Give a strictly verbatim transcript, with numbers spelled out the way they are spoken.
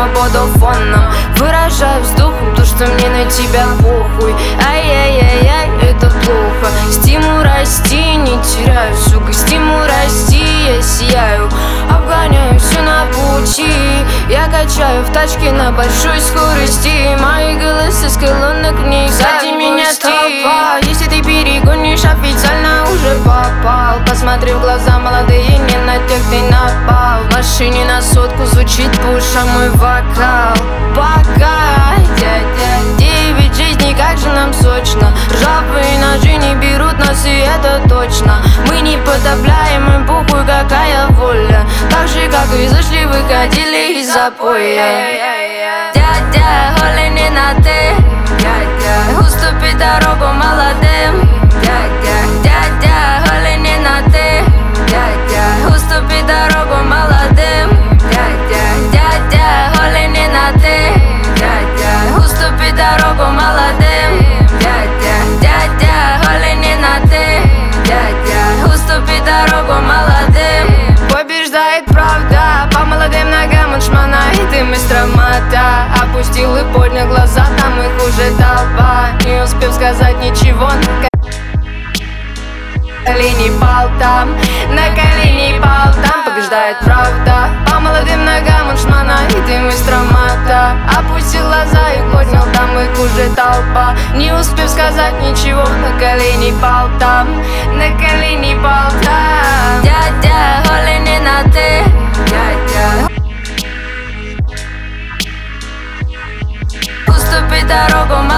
буду фоном. Выражаю вздохом то, что мне на тебя похуй. Ай-яй-яй-яй, это плохо. Стимул расти, не теряю, сука. Стимул расти, я сияю. Обгоняю все на пути. Я качаю в тачке на большой скорости. Мои голоса с колонок в ней. Сзади меня толпа. Если ты перегонишь, официально уже попал. Посмотри в глаза, молодые, не на тех ты напал. В машине на сотку звучит пуша мой вокал. Пока, дядя, девять жизней, как же нам сочно. Ржавые ножи не берут нас, и это точно. Мы не потопляем, и похуй какая воля. Так же, как и зашли, выходили из запоя. Дядя, холи не на ты, дядя, уступи дорогу молодым. Дядя, дядя, холи не на ты, дядя, уступи дорогу молодым. Дядя, дядя, холи не на ты, дядя, уступи дорогу молодым. Дядя, дядя, холи не на ты, дядя, уступи дорогу молодым. Побеждает правда, по молодым ногам от шмана. И ты мистер Мата опустил и поднял глаза, там их уже толпа. Не успев сказать ничего, на колени пал там, на колени пал там. Побеждает правда, по молодым ногам от шмана. И ты мистер Мата опустил глаза и поднял, там их уже толпа. Не успев сказать ничего, на колени пал там, на колени пал там. Дядя, холи не на ты, дядя, уступи дорогу